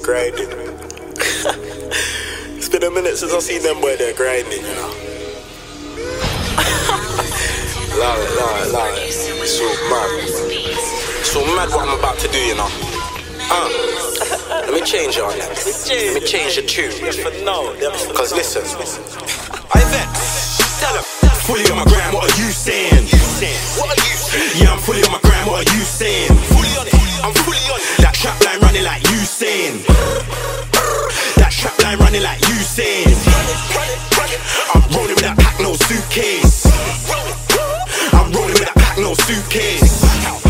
grinding. It's been a minute since I seen them boy there grinding, you know. Love it. So mad what I'm about to do, you know. Let me change it on them. Let me change the tune. Cause listen, I bet. Tell them. Fully on my gram, what are you saying? What are you saying? Yeah, I'm fully on my gram, what are you saying? Fully on it. I'm fully on it. That trap line running like you saying. That trap line running like you saying. I'm rolling with that pack, no suitcase. I'm rolling with that pack, no suitcase.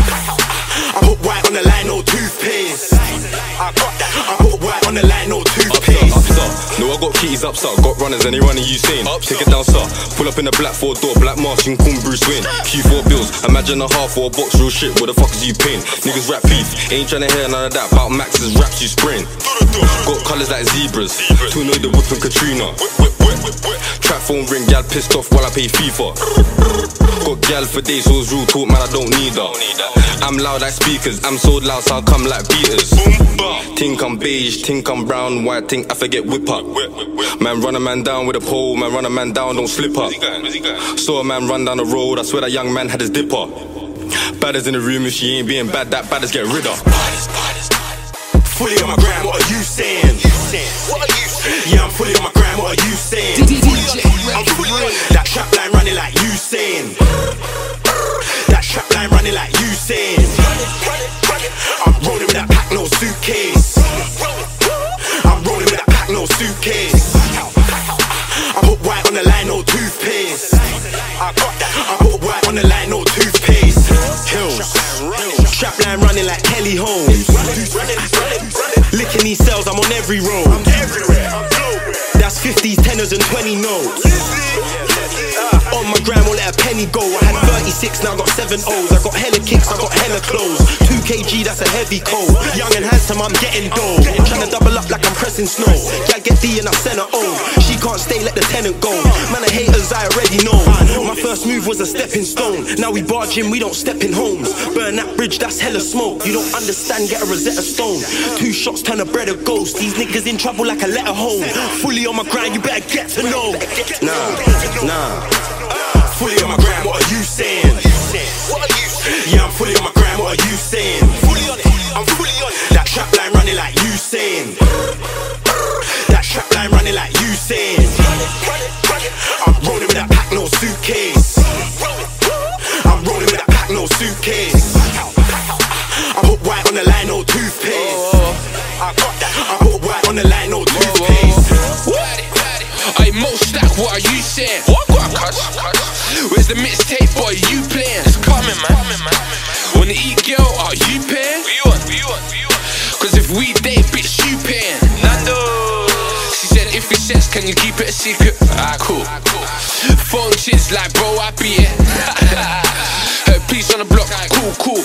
I put white on the line, no toothpaste. I put white on the line, no toothpaste. No, I got keys up, sir. Got runners, any running you saying? Take it down, sir. Pull up in the black 4-door, black mask, you can call me Bruce Wayne. Q4 bills, imagine a half or a box, real shit. What the fuck is you paying? Niggas rap beef, ain't tryna hear none of that. About Max's raps, you sprain. Got colours like zebras, to know the whip and Katrina. Trap phone ring, gal pissed off while I pay FIFA. Got gal for days, so it's real talk, man, I don't need her. I'm loud like speakers, I'm so loud, so I come like beaters. Think I'm beige, think I'm brown, white, think I forget whip up. Man, run a man down with a pole, man, run a man down, don't slip up. Saw a man run down the road, I swear that young man had his dipper. Badders in the room, if she ain't being bad, that badders get rid of. Fully on my gram, what are you saying? What are you saying? Yeah, I'm fully on my gram, what are you saying? I'm fully on it. That trap line running like you saying. That trap line running like you saying. I'm rolling with that pack, no suitcase. I'm rolling with that pack, no suitcase. I put white on the line, no toothpaste. I put white on the line, no toothpaste. Hills, trap line running like Kelly Holmes. Licking these cells, I'm on every road. That's 50s, 10s and 20 notes. On my gram, won't let a penny go. I had 36, now I got 7 O's. I got hella kicks, I got hella clothes. 2 kg, that's a heavy coat. Young and handsome, I'm getting dough. Tryna double up like I'm pressing snow. Yeah, get D and I send her home. She can't stay, let the tenant go. Man, the haters, I already know. My first move was a stepping stone. Now we barging, we don't step in homes. Burn that bridge, that's hella smoke. You don't understand, get a Rosetta Stone. 2 shots, turn a bread of ghost. These niggas in trouble like a letter home. Fully on my grind, you better get to know. Nah. Fully on my gram, what are you saying? What are you saying? Yeah, I'm fully on my gram, what are you saying? Fully on it. I'm fully on it. That trap line running like you saying. That trap line running like you saying. I'm rolling with that pack, no suitcase. I'm rolling with that pack, no suitcase. I put white on the line, no toothpaste. I put white on the line, no toothpaste. Hey, Mo Stack, what are you saying? What? Where's the mixtape, boy, you playing? It's coming, man. Wanna eat, girl, are you paying? What you want? Cause if we date, bitch, you paying. Nando. She said, if it's sex, can you keep it a secret? Cool. Phone chits like, bro, I be it. Her piece on the block, cool.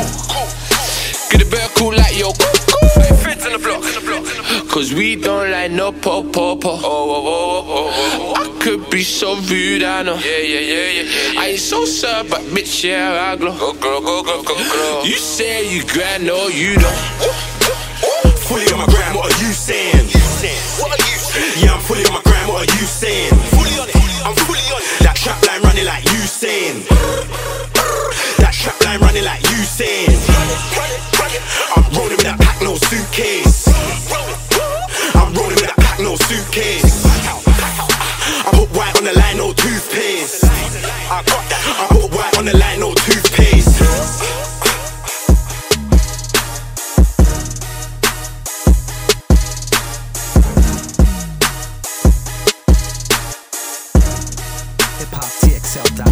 Get a better cool like yo, cool. Friends on the block. Cause we don't like no po. I could be so rude, I know. Yeah. I ain't so sad, but bitch, yeah, I glow. Go. You say you grind, no, you don't. Fully on my gram, what are you saying? What are you saying? Yeah, I'm fully on my gram, what are you saying? Fully on it. I'm fully on it. That trap line running like you saying. That trap line running like you saying. I'm rolling with that pack, no suitcase. I'm rolling with that pack, no suitcase. I put white on the line, no toothpaste. I put white on the line, no toothpaste. HipHopTXL.com